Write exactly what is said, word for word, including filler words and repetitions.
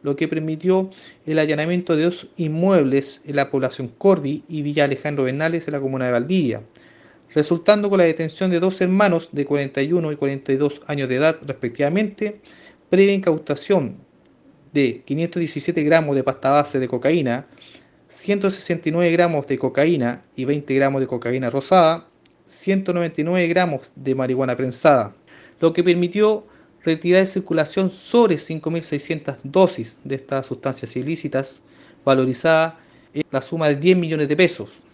lo que permitió el allanamiento de dos inmuebles en la población Corvi y Villa Alejandro Bernales en la comuna de Valdivia, resultando con la detención de dos hermanos de cuarenta y uno y cuarenta y dos años de edad respectivamente, previa incautación de quinientos diecisiete gramos de pasta base de cocaína, ciento sesenta y nueve gramos de cocaína y veinte gramos de cocaína rosada, ciento noventa y nueve gramos de marihuana prensada, lo que permitió retirar de circulación sobre cinco mil seiscientas dosis de estas sustancias ilícitas, valorizada en la suma de diez millones de pesos.